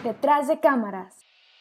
Detrás de cámaras.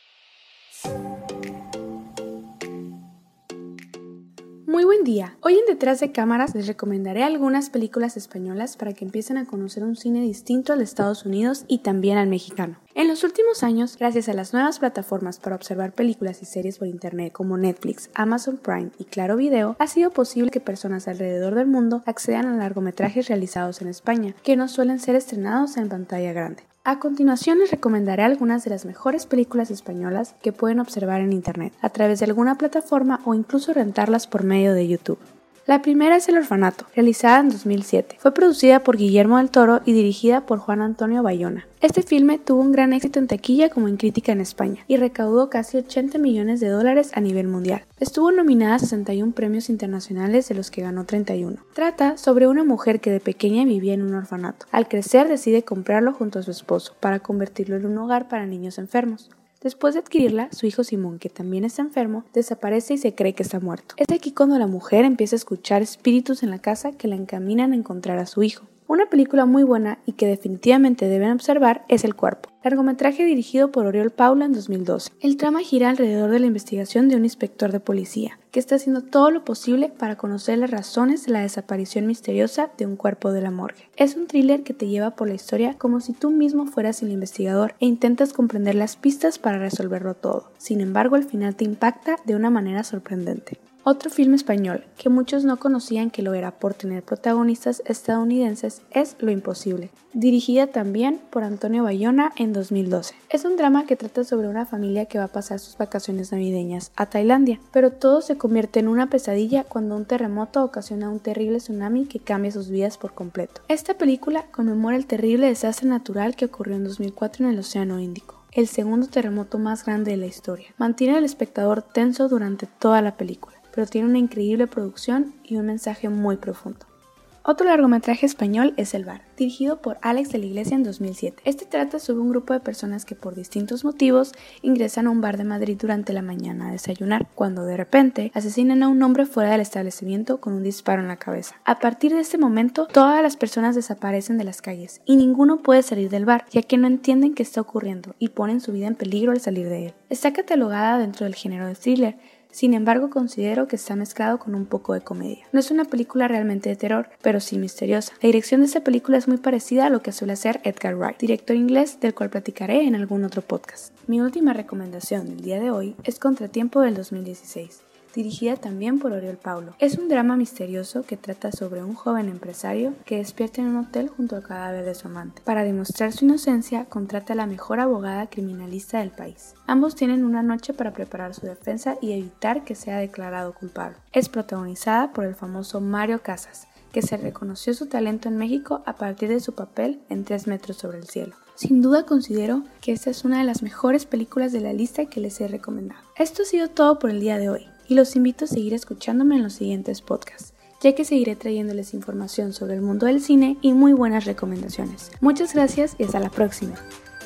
Muy buen día. Hoy en Detrás de cámaras les recomendaré algunas películas españolas para que empiecen a conocer un cine distinto al de Estados Unidos y también al mexicano. En los últimos años, gracias a las nuevas plataformas para observar películas y series por internet como Netflix, Amazon Prime y Claro Video, ha sido posible que personas alrededor del mundo accedan a largometrajes realizados en España, que no suelen ser estrenados en pantalla grande. A continuación les recomendaré algunas de las mejores películas españolas que pueden observar en internet, a través de alguna plataforma o incluso rentarlas por medio de YouTube. La primera es El Orfanato, realizada en 2007. Fue producida por Guillermo del Toro y dirigida por Juan Antonio Bayona. Este filme tuvo un gran éxito en taquilla como en crítica en España y recaudó casi $80 millones a nivel mundial. Estuvo nominada a 61 premios internacionales, de los que ganó 31. Trata sobre una mujer que de pequeña vivía en un orfanato. Al crecer decide comprarlo junto a su esposo para convertirlo en un hogar para niños enfermos. Después de adquirirla, su hijo Simón, que también está enfermo, desaparece y se cree que está muerto. Es aquí cuando la mujer empieza a escuchar espíritus en la casa que la encaminan a encontrar a su hijo. Una película muy buena y que definitivamente deben observar es El Cuerpo, largometraje dirigido por Oriol Paulo en 2012. El trama gira alrededor de la investigación de un inspector de policía, que está haciendo todo lo posible para conocer las razones de la desaparición misteriosa de un cuerpo de la morgue. Es un thriller que te lleva por la historia como si tú mismo fueras el investigador e intentas comprender las pistas para resolverlo todo. Sin embargo, al final te impacta de una manera sorprendente. Otro filme español, que muchos no conocían que lo era por tener protagonistas estadounidenses, es Lo Imposible, dirigida también por Antonio Bayona en 2012. Es un drama que trata sobre una familia que va a pasar sus vacaciones navideñas a Tailandia, pero todo se convierte en una pesadilla cuando un terremoto ocasiona un terrible tsunami que cambia sus vidas por completo. Esta película conmemora el terrible desastre natural que ocurrió en 2004 en el Océano Índico, el segundo terremoto más grande de la historia. Mantiene al espectador tenso durante toda la película, pero tiene una increíble producción y un mensaje muy profundo. Otro largometraje español es El Bar, dirigido por Álex de la Iglesia en 2007. Este trata sobre un grupo de personas que por distintos motivos ingresan a un bar de Madrid durante la mañana a desayunar, cuando de repente asesinan a un hombre fuera del establecimiento con un disparo en la cabeza. A partir de este momento, todas las personas desaparecen de las calles y ninguno puede salir del bar, ya que no entienden qué está ocurriendo y ponen su vida en peligro al salir de él. Está catalogada dentro del género de thriller. Sin embargo, considero que está mezclado con un poco de comedia. No es una película realmente de terror, pero sí misteriosa. La dirección de esta película es muy parecida a lo que suele hacer Edgar Wright, director inglés del cual platicaré en algún otro podcast. Mi última recomendación del día de hoy es Contratiempo del 2016. Dirigida también por Oriol Paulo. Es un drama misterioso que trata sobre un joven empresario que despierta en un hotel junto al cadáver de su amante. Para demostrar su inocencia, contrata a la mejor abogada criminalista del país. Ambos tienen una noche para preparar su defensa y evitar que sea declarado culpable. Es protagonizada por el famoso Mario Casas, que se reconoció su talento en México a partir de su papel en 3 metros sobre el cielo. Sin duda considero que esta es una de las mejores películas de la lista que les he recomendado. Esto ha sido todo por el día de hoy, y los invito a seguir escuchándome en los siguientes podcasts, ya que seguiré trayéndoles información sobre el mundo del cine y muy buenas recomendaciones. Muchas gracias y hasta la próxima.